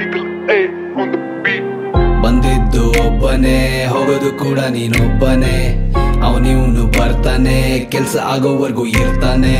ಬಂದಿದ್ದು ಒಬ್ಬನೇ, ಹೋಗೋದು ಕೂಡ ನೀನೊಬ್ಬನೇ. ಅವನಿವನು ಬರ್ತಾನೆ, ಕೆಲ್ಸ ಆಗೋವರೆಗೂ ಇರ್ತಾನೆ.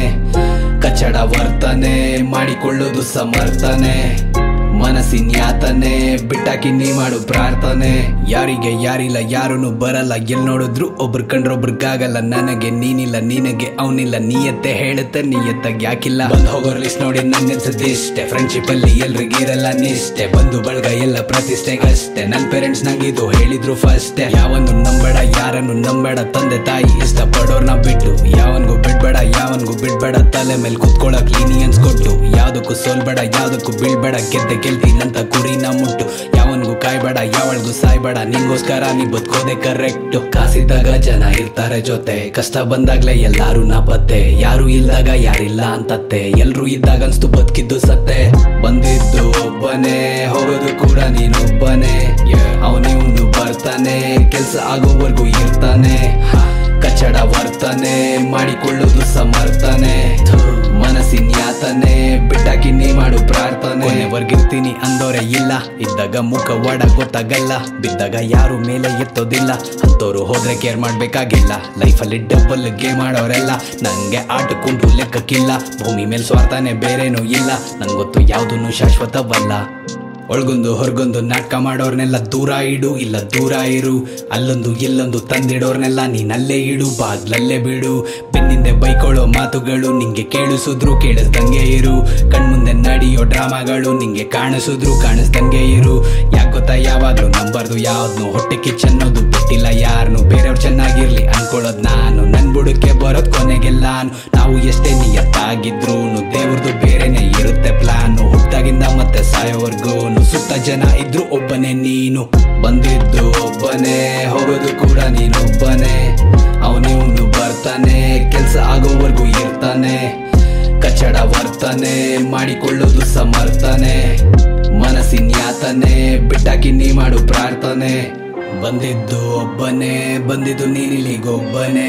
ಕಚ್ಚಡ ವರ್ತನೆ ಮಾಡಿಕೊಳ್ಳೋದು ಸಮರ್ಥನೆ. ಮನಸ್ಸಿನ ಯಾತನೆ ಬಿಟ್ಟಾಕಿ ನೀ ಮಾಡು ಪ್ರಾರ್ಥನೆ. ಯಾರಿಗೆ ಯಾರಿಲ್ಲ, ಯಾರನ್ನು ಬರಲ್ಲ. ಎಲ್ ನೋಡಿದ್ರು ಒಬ್ರು ಕಂಡ್ರೊಬ್ರಿಗಾಗಲ್ಲ. ನನಗೆ ನೀನಿಲ್ಲ, ನಿನಗೆ ಅವನಿಲ್ಲ. ನೀಯತ್ತೆ ಹೇಳುತ್ತೆ, ನೀಯತ್ತಾಗ ಯಾಕಿಲ್ಲ. ಬಂದ್ ಹೋಗೋರ್ ಲಿಸ್ಟ್ ನೋಡಿ ನಂಗನ್ಸದಿಷ್ಟೆ. ಫ್ರೆಂಡ್ಶಿಪ್ ಅಲ್ಲಿ ಎಲ್ರಿಗಿರಲ್ಲ ನಿಷ್ಠೆ. ಬಂದು ಬಳಗ ಎಲ್ಲ ಪ್ರತಿಷ್ಠೆಗಷ್ಟೇ. ನನ್ ಪೇರೆಂಟ್ಸ್ ನಂಗಿದು ಹೇಳಿದ್ರು ಫಸ್ಟೆ. ಯಾವನು ನಂಬೇಡ, ಯಾರನ್ನು ನಂಬೇಡ. ತಂದೆ ತಾಯಿ ಇಷ್ಟ ಪಡೋರ್ನ ಬಿಟ್ಟು ಯಾವನ್ಗೂ ಬಿಡ್ಬೇಡ, ಯಾವನ್ಗೂ ಬಿಡ್ಬೇಡ. ತಲೆ ಮೇಲೆ ಕುತ್ಕೊಳಕ್ ಲೀನಿಯನ್ಸ್ ಕೊಟ್ಟು ಯಾವ್ದಕ್ಕೂ ಸೋಲ್ಬೇಡ, ಯಾವ್ದಕ್ಕೂ ಬೀಳ್ಬೇಡ. ಗೆದ್ದೆ ಗೆಲ್ತೀನಂತ ಗುರಿನ ಮುಟ್ಟು. ಯಾವನ್ಗೂ ಕಾಯ್ಬೇಡ, ಯಾವಳ್ಗೂ ಸಾಯ್ಬೇಡ. ನಿಂಗೋಸ್ಕರ ನೀ ಬದುಕೋದೆ ಕರೆಕ್ಟ್. ಕಾಸಿದ್ದಾಗ ಜನ ಇರ್ತಾರೆ ಜೊತೆ, ಕಷ್ಟ ಬಂದಾಗ್ಲೇ ಎಲ್ಲಾರು ನಾಪತ್ತೆ. ಯಾರು ಇಲ್ದಾಗ ಯಾರಿಲ್ಲ ಅಂತತ್ತೆ. ಎಲ್ರು ಇದ್ದಾಗ ಅನ್ಸ್ತು ಬದುಕಿದ್ದು ಸತ್ತೆ. ಬಂದಿದ್ದು ಒಬ್ಬನೇ, ಹೋಗೋದು ಕೂಡ ನೀನೊಬ್ಬನೇ. ಅವನಿವನು ಬರ್ತಾನೆ, ಕೆಲ್ಸ ಆಗೋವರೆಗೂ ಇರ್ತಾನೆ. ಕಚ್ಚಡ ವರ್ತನೆ ಮಾಡಿಕೊಳ್ಳೋದು ಸಮರ್ಥನೆ. ಮನಸ್ಸಿನ ಯಾತನೆ ಬಿಟ್ಟಾಕಿ ನೀ ಮಾಡು ಪ್ರಾರ್ಥನೆ. ಕೊನೆವರ್ಗಿರ್ತೀನಿ ಅಂದೋರೆ ಇಲ್ಲ, ಇದ್ದಾಗ ಮುಖ ಒಡ ಗೊತ್ತಾಗಲ್ಲ. ಬಿದ್ದಾಗ ಯಾರು ಮೇಲೆ ಎತ್ತೋದಿಲ್ಲ. ಅಂತೋರು ಹೋದ್ರೆ ಕೇರ್ ಮಾಡ್ಬೇಕಾಗಿಲ್ಲ. ಲೈಫಲ್ಲಿ ಡಬಲ್ ಗೇಮ್ ಮಾಡೋರೆಲ್ಲ ನಂಗೆ ಆಟಕ್ಕುಂಟು ಲೆಕ್ಕಕ್ಕಿಲ್ಲ. ಭೂಮಿ ಮೇಲೆ ಸ್ವಾರ್ಥನೆ ಬೇರೇನೂ ಇಲ್ಲ. ನಂಗೊತ್ತು ಯಾವುದೂ ಶಾಶ್ವತವಲ್ಲ. ಒಳಗೊಂದು ಹೊರಗೊಂದು ನಾಟಕ ಮಾಡೋರ್ನೆಲ್ಲ ದೂರ ಇಡು, ಇಲ್ಲ ದೂರ ಇರು. ಅಲ್ಲೊಂದು ಇಲ್ಲೊಂದು ತಂದಿಡೋರ್ನೆಲ್ಲ ನೀನಲ್ಲೇ ಇಡು, ಬಾಗ್ಲಲ್ಲೇ ಬಿಡು. ಬೆನ್ನಿಂದೆ ಬೈಕೊಳ್ಳೋ ಮಾತುಗಳು ನಿಂಗೆ ಕೇಳಿಸಿದ್ರು ಕೇಳಿಸ್ದಂಗೆ ಇರು. ಕಣ್ಮುಂದೆ ನಡೆಯೋ ಡ್ರಾಮಾಗಳು ನಿಂಗೆ ಕಾಣಿಸಿದ್ರು ಕಾಣಿಸ್ದಂಗೆ ಇರು. ಯಾಕೊತ್ತಾ ಯಾವಾಗ್ಲೂ ನಂಬರ್ದು ಯಾವ್ದು ಹೊಟ್ಟೆ ಕಿಚ್ಚನ್ನೋದು ಬಿಟ್ಟಿಲ್ಲ ಯಾರನ್ನು. ಬೇರೆಯವ್ರು ಚೆನ್ನಾಗಿರ್ಲಿ ಅನ್ಕೊಳ್ಳೋದ್ ನಾನು, ನನ್ ಬುಡಕ್ಕೆ ಬರೋದ್ ಕೊನೆಗೆಲ್ಲ. ನಾವು ಎಷ್ಟೇ ನಿಯತ್ತಾಗಿದ್ರು ದೇವ್ರದ್ದು ಬೇರೆನೆ ಇರುತ್ತೆ ಪ್ಲಾನು. ಹುಟ್ಟಾಗಿಂದ ಮತ್ತೆ ಸಾಯೋವರ್ಗೂ ಸುತ್ತ ಜನ ಇದ್ರು ಒಬ್ಬನೇ ನೀನು. ಬಂದಿದ್ದು ಒಬ್ಬನೇ, ಹೋಗೋದು ಕೂಡ ನೀನೊಬ್ಬನೇ. ಅವನಿವನು ಬರ್ತಾನೆ, ಕೆಲ್ಸ ಆಗೋವರೆಗೂ ಇರ್ತಾನೆ. ಕಚ್ಚಡ ವರ್ತನೆ ಮಾಡಿಕೊಳ್ಳೋದು ಸಮರ್ಥನೆ. ಮನಸ್ಸಿನ ಯಾತನೆ ಬಿಟ್ಟಾಕಿ ನೀ ಮಾಡು ಪ್ರಾರ್ಥನೆ. ಬಂದಿದ್ದು ಒಬ್ಬನೇ, ಬಂದಿದ್ದು ನೀನಿಲ್ಲಿಗೊಬ್ಬನೇ.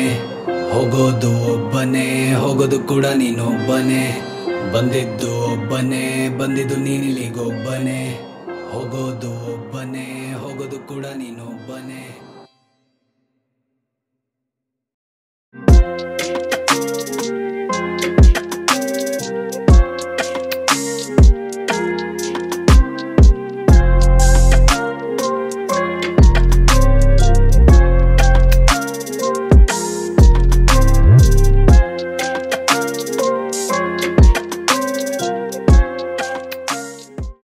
ಹೋಗೋದು ಒಬ್ಬನೇ, ಹೋಗೋದು ಕೂಡ ನೀನೊಬ್ಬನೇ. ಬಂದಿದ್ದು ಒಬ್ಬನೇ, ಬಂದಿದ್ದು ನೀನಿಲ್ಲಿಗೊಬ್ಬನೇ. ಹೋಗೋದು ಒಬ್ಬನೇ, ಹೋಗೋದು ಕೂಡ ನೀನೊಬ್ಬನೇ.